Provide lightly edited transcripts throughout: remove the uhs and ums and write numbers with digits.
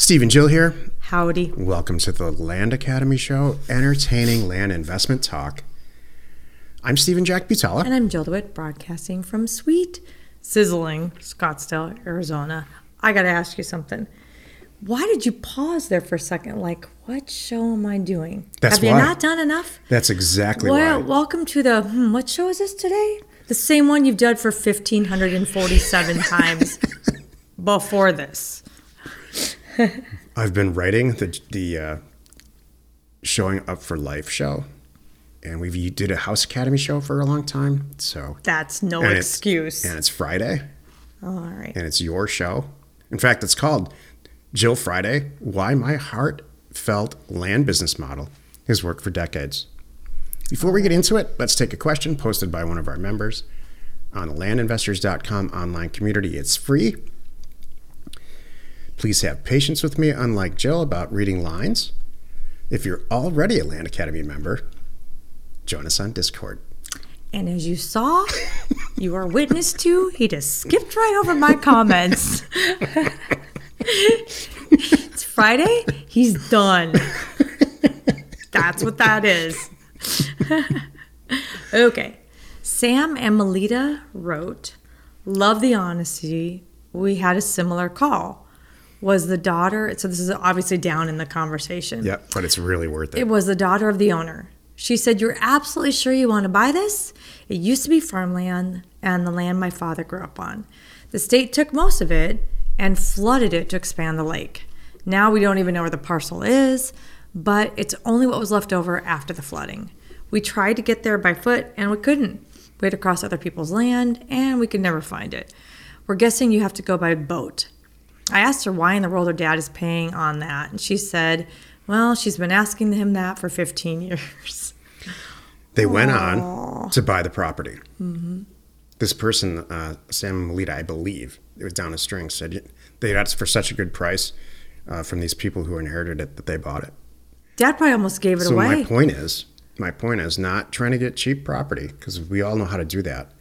Steve and Jill here. Howdy. Welcome to the Land Academy Show, entertaining land investment talk. I'm Stephen Jack Butala. And I'm Jill DeWitt, broadcasting from sweet, sizzling Scottsdale, Arizona. I got to ask you something. Why did you pause there for a second? Like, what show am I doing? Have you not done enough? That's exactly why. Welcome to the, what show is this today? The same one you've done for 1,547 times before this. I've been writing the Showing Up for Life show, and we did a House Academy show for a long time. So that's no excuse. And it's Friday. All right. And it's your show. In fact, it's called Jill Friday, Why My Heartfelt Land Business Model Has Worked for Decades. Before we get into it, let's take a question posted by one of our members on the landinvestors.com online community. It's free. Please have patience with me, unlike Jill, about reading lines. If you're already a Land Academy member, join us on Discord. And as you saw, you are witness to, he just skipped right over my comments. It's Friday, he's done. That's what that is. Okay. Sam and Melita wrote, love the honesty. We had a similar call. Was the daughter, so this is obviously down in the conversation. Yep, but it's really worth it. It was the daughter of the owner. She said, you're absolutely sure you want to buy this? It used to be farmland and the land my father grew up on. The state took most of it and flooded it to expand the lake. Now we don't even know where the parcel is, but it's only what was left over after the flooding. We tried to get there by foot and we couldn't. We had to cross other people's land and we could never find it. We're guessing you have to go by boat. I asked her why in the world her dad is paying on that, and she said, well, she's been asking him that for 15 years. They went on to buy the property. Mm-hmm. This person, Sam and Melita, I believe, it was down a string, said they got it for such a good price from these people who inherited it that they bought it. Dad probably almost gave it away. So my point is not trying to get cheap property, because we all know how to do that.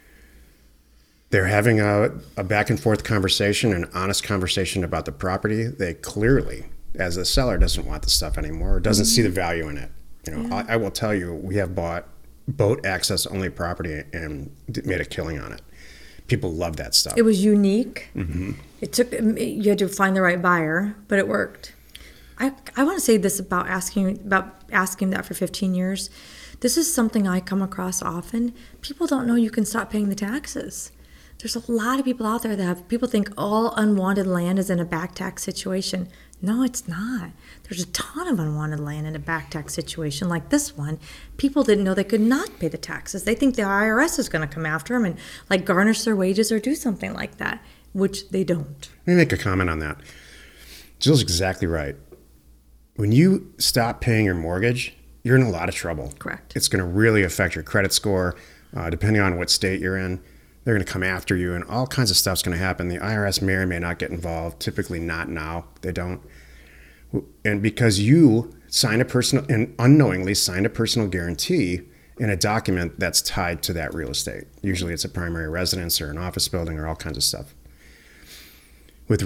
They're having a back and forth conversation, an honest conversation about the property. They clearly, as the seller, doesn't want the stuff anymore, or doesn't see the value in it. I will tell you, we have bought boat access only property and made a killing on it. People love that stuff. It was unique. Mm-hmm. You had to find the right buyer, but it worked. I want to say this about asking that for 15 years. This is something I come across often. People don't know you can stop paying the taxes. There's a lot of people out there people think all unwanted land is in a back tax situation. No, it's not. There's a ton of unwanted land in a back tax situation like this one. People didn't know they could not pay the taxes. They think the IRS is going to come after them and garnish their wages or do something like that, which they don't. Let me make a comment on that. Jill's exactly right. When you stop paying your mortgage, you're in a lot of trouble. Correct. It's going to really affect your credit score, depending on what state you're in. They're going to come after you, and all kinds of stuff's going to happen. The IRS may or may not get involved. Typically not now. They don't. And because you unknowingly signed a personal guarantee in a document that's tied to that real estate. Usually it's a primary residence or an office building or all kinds of stuff. With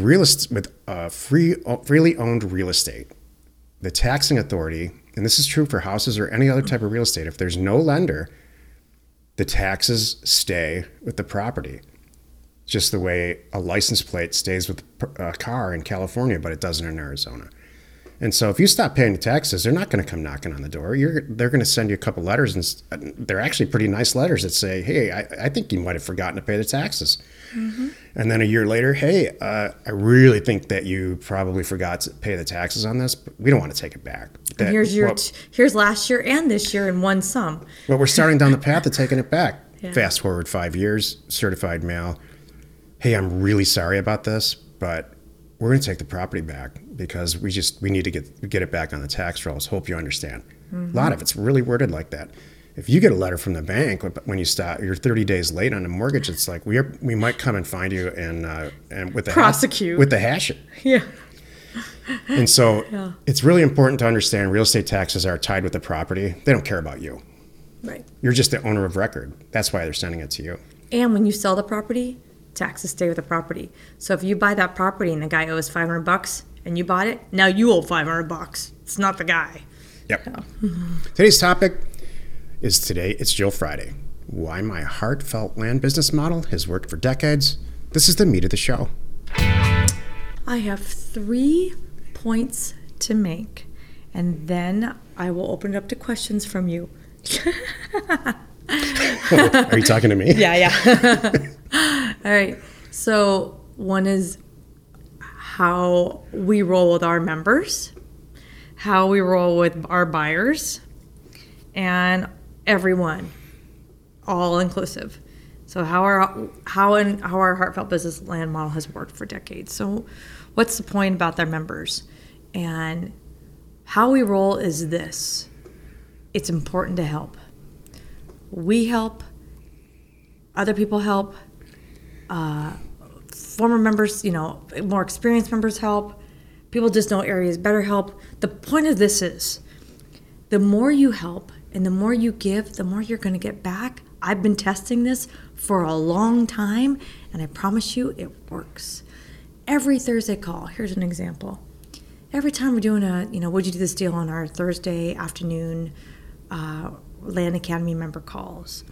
freely owned real estate, the taxing authority, and this is true for houses or any other type of real estate, if there's no lender, the taxes stay with the property. Just the way a license plate stays with a car in California, but it doesn't in Arizona. And so if you stop paying the taxes, they're not going to come knocking on the door. They're going to send you a couple letters, and they're actually pretty nice letters that say, hey, I think you might have forgotten to pay the taxes. Mm-hmm. And then a year later, hey, I really think that you probably forgot to pay the taxes on this, but we don't want to take it back. Here's last year and this year in one sum. Well, we're starting down the path of taking it back. Yeah. Fast forward 5 years, certified mail. Hey, I'm really sorry about this, but we're going to take the property back because we need to get it back on the tax rolls. Hope you understand. Mm-hmm. A lot of it's really worded like that. If you get a letter from the bank when you stop, you're 30 days late on a mortgage. It's like we might come and find you and with the prosecute with the hash it. Yeah. And so It's really important to understand real estate taxes are tied with the property. They don't care about you. Right. You're just the owner of record. That's why they're sending it to you. And when you sell the property, taxes stay with the property. So if you buy that property and the guy owes $500 and you bought it, now you owe $500. It's not the guy. Yep. Today's topic is it's Jill Friday. Why my heartfelt land business model has worked for decades. This is the meat of the show. I have 3 points to make, and then I will open it up to questions from you. Are you talking to me? Yeah. All right. So one is how we roll with our members, how we roll with our buyers, and everyone, all inclusive. So how our heartfelt business land model has worked for decades. So what's the point about their members? And how we roll is this. It's important to help. We help. Other people help. Former members, more experienced members help. People just know areas better help. The point of this is the more you help and the more you give, the more you're going to get back. I've been testing this for a long time, and I promise you it works. Every Thursday call, here's an example. Every time we're doing would you do this deal on our Thursday afternoon Land Academy member calls,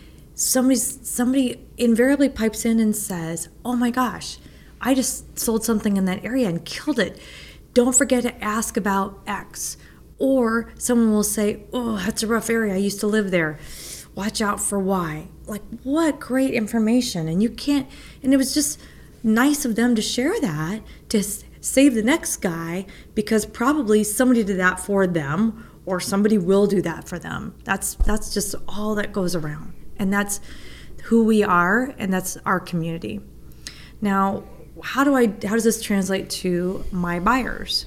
somebody invariably pipes in and says, oh my gosh, I just sold something in that area and killed it. Don't forget to ask about X. Or someone will say, oh, that's a rough area. I used to live there. Watch out for Y. Like, what great information. And it was just nice of them to share that to save the next guy, because probably somebody did that for them or somebody will do that for them. That's just all that goes around. And that's who we are, and that's our community. Now, how does this translate to my buyers?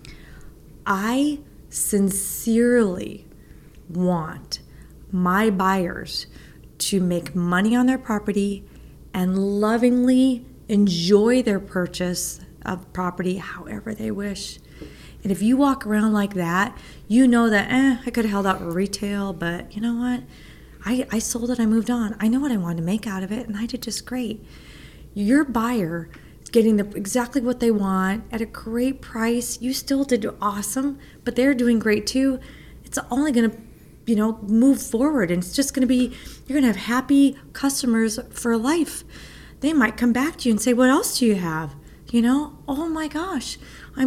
I sincerely want my buyers to make money on their property and lovingly enjoy their purchase of property however they wish. And if you walk around like that, you know that, I could have held out retail, but you know what? I sold it, I moved on. I know what I wanted to make out of it, and I did just great. Your buyer is getting exactly what they want at a great price. You still did awesome, but they're doing great too. It's only going to move forward, and it's just going to be, you're going to have happy customers for life. They might come back to you and say, what else do you have? Oh my gosh,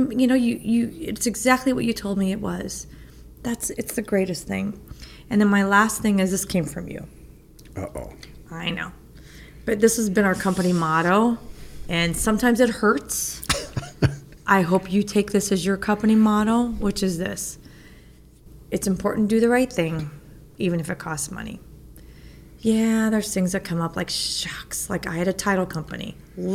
it's exactly what you told me it was. It's the greatest thing. And then my last thing is, this came from you. Uh-oh. I know. But this has been our company motto, and sometimes it hurts. I hope you take this as your company motto, which is this. It's important to do the right thing, even if it costs money. Yeah, there's things that come up like shucks. Like I had a title company,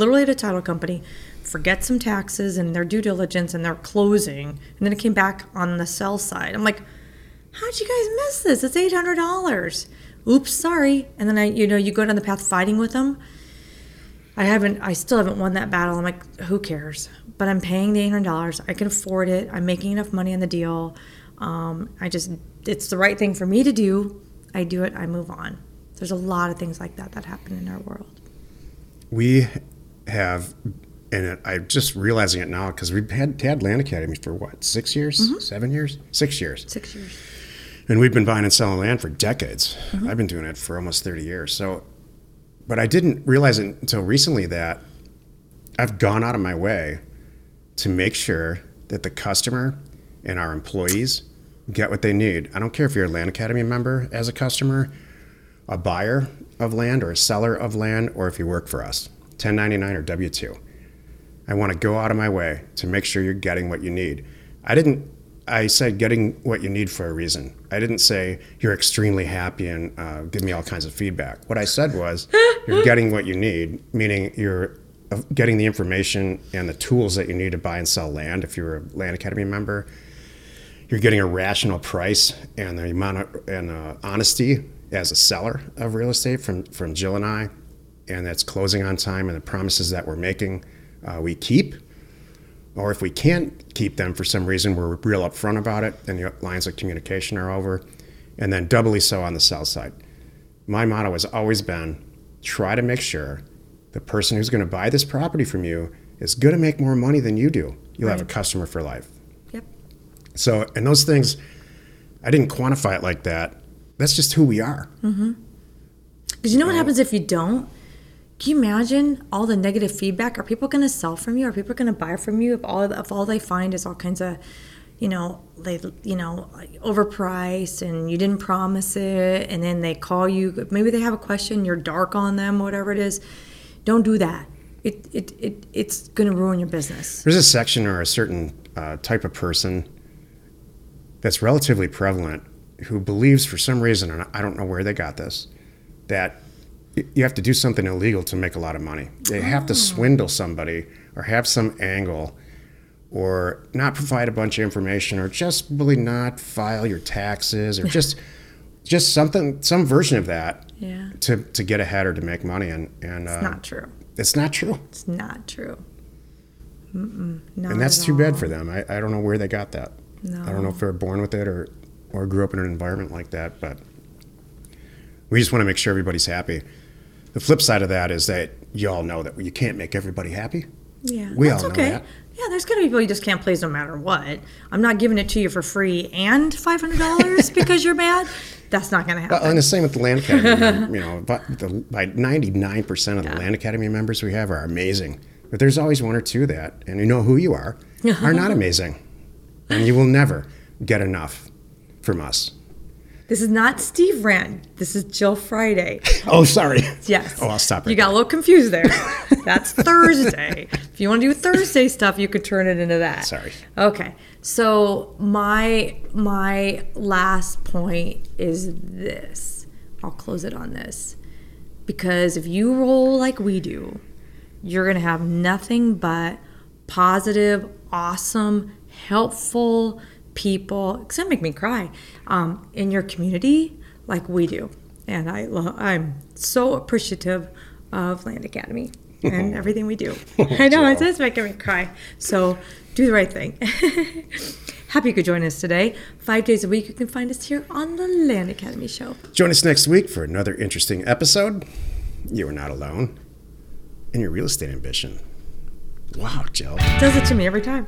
forget some taxes and their due diligence and their closing. And then it came back on the sell side. I'm like, how'd you guys miss this? It's $800. Oops, sorry. And then you go down the path fighting with them. I still haven't won that battle. I'm like, who cares? But I'm paying the $800. I can afford it. I'm making enough money on the deal. It's the right thing for me to do. I do it. I move on. There's a lot of things like that happen in our world. We have, and I'm just realizing it now because we've had Land Academy for 6 years? Mm-hmm. 7 years? 6 years. 6 years. And we've been buying and selling land for decades. Mm-hmm. I've been doing it for almost 30 years. But I didn't realize it until recently that I've gone out of my way to make sure that the customer and our employees get what they need. I don't care if you're a Land Academy member as a customer, a buyer of land or a seller of land, or if you work for us, 1099 or W-2. I want to go out of my way to make sure you're getting what you need. I said getting what you need for a reason. I didn't say you're extremely happy and give me all kinds of feedback. What I said was you're getting what you need, meaning you're getting the information and the tools that you need to buy and sell land. If you're a Land Academy member, you're getting a rational price and the amount of honesty as a seller of real estate from Jill and I, and that's closing on time, and the promises that we're making we keep. Or if we can't keep them for some reason, we're real upfront about it, and the lines of communication are over. And then doubly so on the sell side. My motto has always been, try to make sure the person who's going to buy this property from you is going to make more money than you do. you'll have a Right. customer for life. Yep. So, and those things, I didn't quantify it like that. That's just who we are. Because you know what happens if you don't? Can you imagine all the negative feedback? Are people going to sell from you? Are people going to buy from you if all they find is all kinds of, like overpriced and you didn't promise it, and then they call you, maybe they have a question, you're dark on them, whatever it is. Don't do that. It's going to ruin your business. There's a section or a certain type of person that's relatively prevalent who believes for some reason, and I don't know where they got this, that you have to do something illegal to make a lot of money. They have to swindle somebody or have some angle or not provide a bunch of information or just really not file your taxes or just something, some version of that Yeah. to get ahead or to make money. And It's not true. It's not true. It's not true. Not And that's at too bad all. for them. I don't know where they got that. No. I don't know if they're born with it or grew up in an environment like that, but we just want to make sure everybody's happy. The flip side of that is that you all know that you can't make everybody happy. Yeah, We that's all know okay. that. Yeah, there's gonna be people you just can't please no matter what. I'm not giving it to you for free and $500 because you're mad. That's not gonna happen. Well, and the same with the Land Academy. By 99% of the Land Academy members we have are amazing. But there's always one or two that, and you know who you are not amazing. And you will never get enough from us. This is not Steve Rand. This is Jill Friday. Oh, sorry. Yes. Oh, I'll stop right You got a little confused there. That's Thursday. If you want to do Thursday stuff, you could turn it into that. Sorry. Okay. So my last point is this. I'll close it on this. Because if you roll like we do, you're going to have nothing but positive, awesome, helpful people. It's going to make me cry in your community like we do. And I'm so appreciative of Land Academy and everything we do. I know, it's making me cry. So do the right thing. Happy you could join us today. 5 days a week, you can find us here on the Land Academy Show. Join us next week for another interesting episode. You are not alone in your real estate ambition. Wow, Jill. Does it to me every time.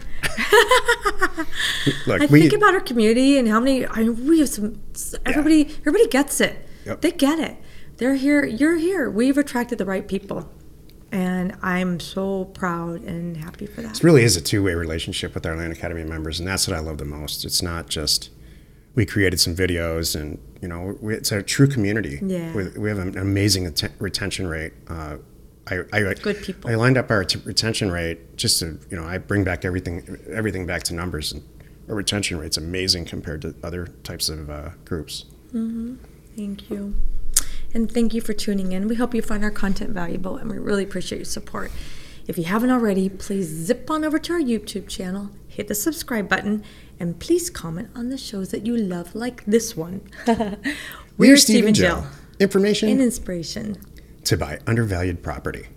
Look, I think about our community and how many. We have some. Everybody gets it. Yep. They get it. They're here. You're here. We've attracted the right people, and I'm so proud and happy for that. This really is a two-way relationship with our Land Academy members, and that's what I love the most. It's not just we created some videos, and it's a true community. Yeah. We have an amazing retention rate. Good people. I lined up our retention rate just to, I bring back everything back to numbers, and our retention rate's amazing compared to other types of groups. Thank you. And thank you for tuning in. We hope you find our content valuable, and we really appreciate your support. If you haven't already, please zip on over to our YouTube channel, hit the subscribe button, and please comment on the shows that you love, like this one. We're Steve and Jill. Information And inspiration. to buy undervalued property.